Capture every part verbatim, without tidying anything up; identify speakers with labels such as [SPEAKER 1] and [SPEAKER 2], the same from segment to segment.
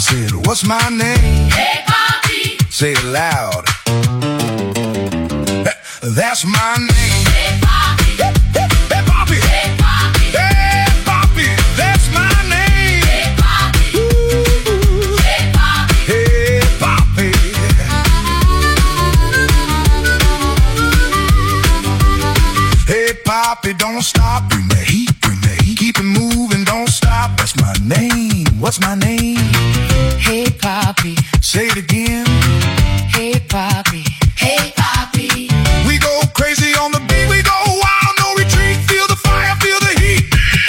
[SPEAKER 1] said, what's my name?
[SPEAKER 2] Hey, Poppy.
[SPEAKER 1] Say it loud. That's my name.
[SPEAKER 2] Hey, Poppy.
[SPEAKER 1] Hey, Poppy.
[SPEAKER 2] Hey, Poppy.
[SPEAKER 1] Hey, Poppy. That's my name.
[SPEAKER 2] Hey, Poppy.
[SPEAKER 1] Ooh.
[SPEAKER 2] Hey, Poppy.
[SPEAKER 1] Hey, Poppy. Hey, Poppy, don't stop. Bring the heat, bring the heat. Keep it moving, don't stop. That's my name. What's my name?
[SPEAKER 3] Hey, Poppy.
[SPEAKER 1] Say it again.
[SPEAKER 3] Hey, Poppy.
[SPEAKER 2] Hey, Poppy.
[SPEAKER 1] We go crazy on the beat. We go wild, no retreat. Feel the fire, feel the heat.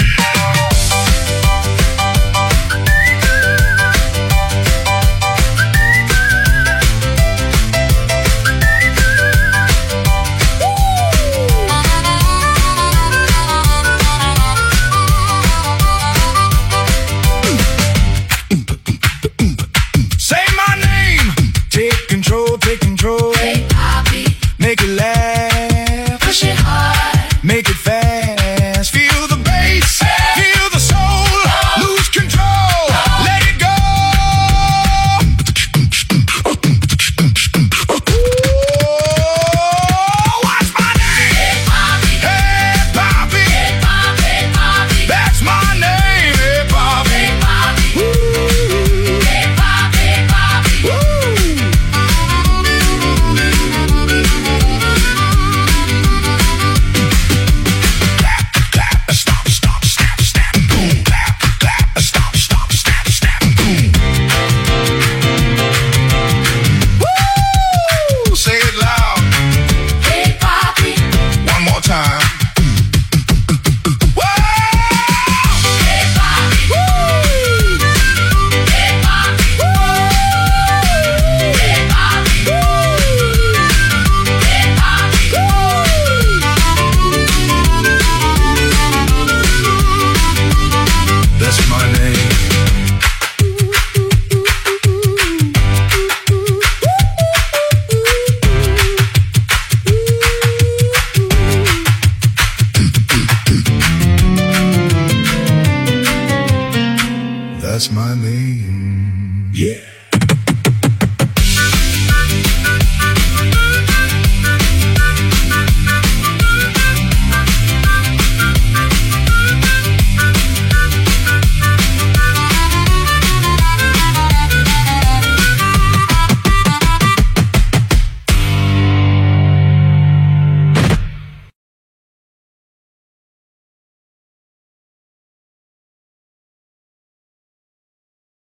[SPEAKER 1] Say my name. Take control, take control.
[SPEAKER 2] Hey, Poppy.
[SPEAKER 1] Make it laugh.
[SPEAKER 2] Push it hard.
[SPEAKER 1] Make it fast. Feel the bass. Feel the soul. Lose control. Let it go. Oh, what's my name?
[SPEAKER 2] Hey, Poppy.
[SPEAKER 1] Hey, Poppy.
[SPEAKER 2] Hey, Poppy. Hey, Poppy.
[SPEAKER 1] That's my name. Hey, Poppy.
[SPEAKER 2] Hey, Poppy.
[SPEAKER 1] Ooh.
[SPEAKER 2] Hey, Poppy. Hey, Poppy.
[SPEAKER 1] Woo. Clap, clap, stop, stop, snap, snap, boom. Clap, clap, stop, stop, snap, snap, boom. Woo! Say it loud.
[SPEAKER 2] Hey, Poppy.
[SPEAKER 1] One more time. Whoa!
[SPEAKER 2] Hey, Poppy.
[SPEAKER 1] Woo!
[SPEAKER 2] Hey, Poppy. Hey, Poppy. Hey, Poppy.
[SPEAKER 1] That's my name. That's my name. Yeah.